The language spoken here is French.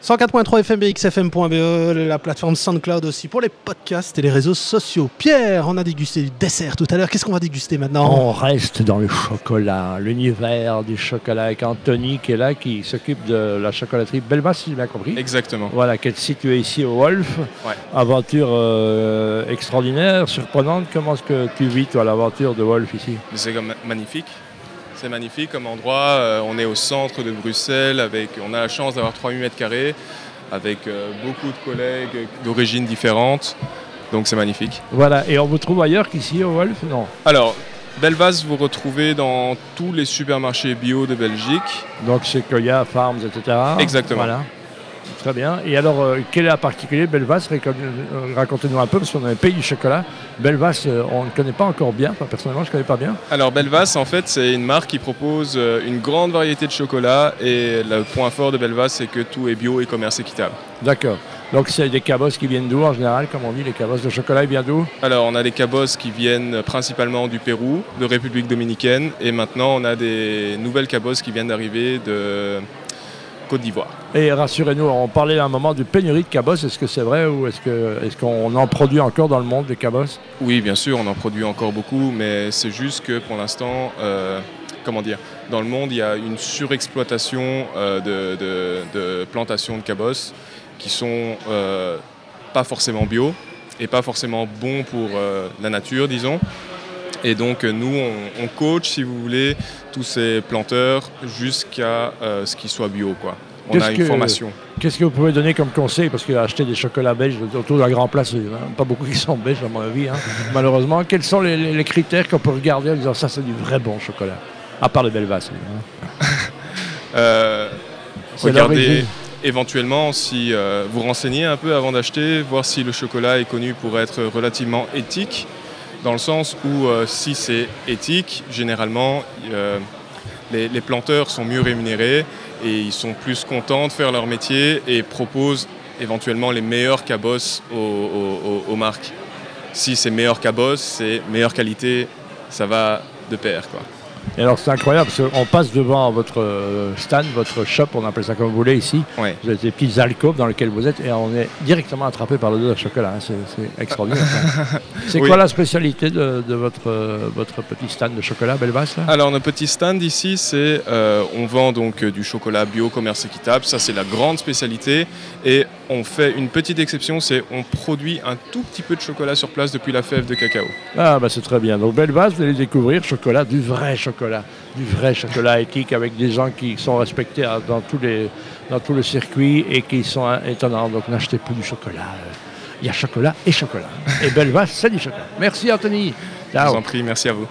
104.3 FM, BXFM.be, la plateforme SoundCloud aussi pour les podcasts et les réseaux sociaux. Pierre, on a dégusté du dessert tout à l'heure. Qu'est-ce qu'on va déguster maintenant ? On reste dans le chocolat, l'univers du chocolat avec Anthony qui est là, qui s'occupe de la chocolaterie Belvas, si j'ai bien compris. Exactement. Voilà, qui est située ici au Wolf. Ouais. Aventure extraordinaire, surprenante. Comment est-ce que tu vis, toi, l'aventure de Wolf ici ? C'est magnifique. C'est magnifique comme endroit. On est au centre de Bruxelles. On a la chance d'avoir 3000 mètres carrés avec beaucoup de collègues d'origines différentes. Donc c'est magnifique. Voilà, et on vous trouve ailleurs qu'ici au Wolf ? Non. Alors, Belvas, vous retrouvez dans tous les supermarchés bio de Belgique. Donc c'est Koya, Farms, etc. Exactement. Voilà. Très bien. Et alors, quel est la particulier Belvas ? Racontez-nous un peu, parce qu'on est un pays du chocolat. Belvas, on ne connaît pas encore bien. Enfin, personnellement, je ne connais pas bien. Alors, Belvas, en fait, c'est une marque qui propose une grande variété de chocolat. Et le point fort de Belvas, c'est que tout est bio et commerce équitable. D'accord. Donc, c'est des cabosses qui viennent d'où, en général, comme on dit, les cabosses de chocolat, ils viennent d'où ? Alors, on a des cabosses qui viennent principalement du Pérou, de République dominicaine. Et maintenant, on a des nouvelles cabosses qui viennent d'arriver de Côte d'Ivoire. Et rassurez-nous, on parlait à un moment de pénurie de cabosses. Est-ce que c'est vrai ou est-ce qu'on en produit encore dans le monde des cabosses ? Oui, bien sûr, on en produit encore beaucoup, mais c'est juste que pour l'instant, dans le monde, il y a une surexploitation de plantations de cabosses qui sont pas forcément bio et pas forcément bons pour la nature, disons. Et donc nous, on coach, si vous voulez, tous ces planteurs jusqu'à ce qu'ils soient bio, quoi. On a une formation. Qu'est-ce que vous pouvez donner comme conseil ? Parce qu'acheter des chocolats belges autour de la Grand Place, pas beaucoup qui sont belges à mon avis, malheureusement. Quels sont les critères qu'on peut regarder en disant ça c'est du vrai bon chocolat ? À part le Belvas. Regardez éventuellement si vous renseignez un peu avant d'acheter, voir si le chocolat est connu pour être relativement éthique. Dans le sens où si c'est éthique, généralement, les planteurs sont mieux rémunérés et ils sont plus contents de faire leur métier et proposent éventuellement les meilleurs cabosses aux marques. Si c'est meilleur cabosse, c'est meilleure qualité, ça va de pair, quoi. Et alors c'est incroyable parce qu'on passe devant votre stand, votre shop, on appelle ça comme vous voulez ici. Ouais. Vous avez des petites alcôves dans lesquelles vous êtes et on est directement attrapé par l'odeur de chocolat. C'est extraordinaire. C'est quoi la spécialité de votre petit stand de chocolat Belvas là ? Alors notre petit stand ici, c'est on vend donc du chocolat bio, commerce équitable. Ça c'est la grande spécialité et on fait une petite exception, c'est on produit un tout petit peu de chocolat sur place depuis la fève de cacao. Ah bah c'est très bien. Donc Belvas, vous allez découvrir du vrai chocolat éthique avec des gens qui sont respectés dans tout le circuit et qui sont étonnants. Donc n'achetez plus du chocolat. Il y a chocolat et chocolat. Et Belvas, c'est du chocolat. Merci Anthony. Ciao. Je vous en prie, merci à vous.